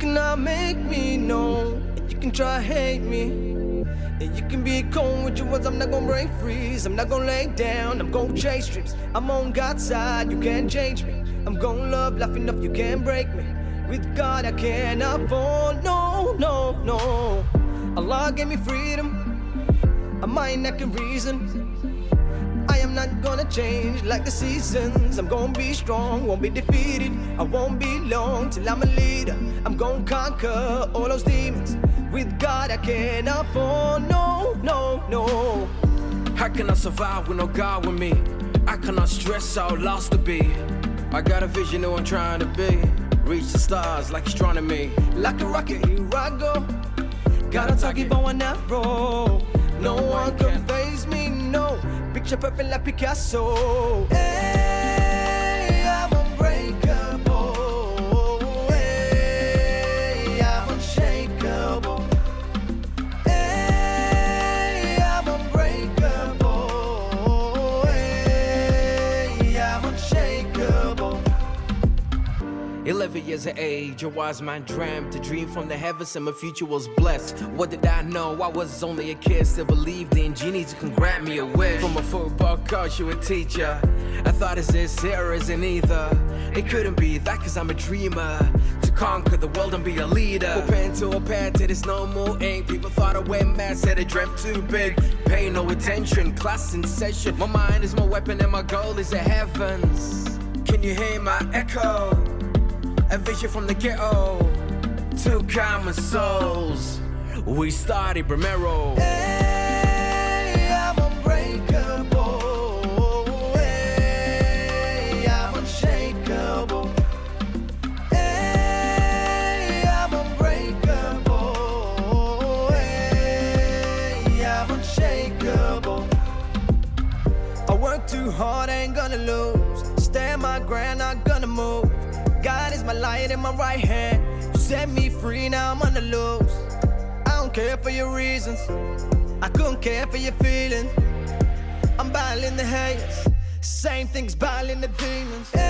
cannot make me know. And you can try to hate me, and you can be cold with your words. I'm not gonna break freeze, I'm not gonna lay down, I'm gonna chase dreams. I'm on God's side, you can't change me. I'm gonna love life enough, you can't break me. With God I cannot fall, no, no, no. Allah gave me freedom, a mind that can reason. I am not gonna change like the seasons. I'm gonna be strong, won't be defeated. I won't be long till I'm a leader. I'm gonna conquer all those demons. With God I cannot fall, no, no, no. How can I survive with no God with me? I cannot stress how lost to be. I got a vision of what I'm trying to be. Reach the stars like astronomy. Like a rocket, here I go. Got a target, bow and arrow. No one can faze me, no. Picture perfect like Picasso. Hey, I'm unbreakable. Hey, I'm unshakable. Hey, I'm unbreakable. Hey, I'm unshakable. 11 years of age, a wise man dreamt a dream from the heavens and my future was blessed. What did I know? I was only a kid, still believed in genies who can grant me a wish. From a football coach to a teacher, I thought is this here isn't either. It couldn't be that cause I'm a dreamer. To conquer the world and be a leader. Open to a pen till there's no more ink. People thought I went mad, said I dreamt too big. Pay no attention, class in session. My mind is my weapon and my goal is the heavens. Can you hear my echo? A vision from the ghetto, two common souls. We started Primero. Hey, I'm unbreakable. Hey, I'm unshakable. Hey, I'm unbreakable. Hey, I'm unshakable. I work too hard, I ain't gonna lose. Stand my ground, not gonna move. God is my light in my right hand. You set me free, now I'm on the loose. I don't care for your reasons, I couldn't care for your feelings. I'm battling the haters, same things battling the demons.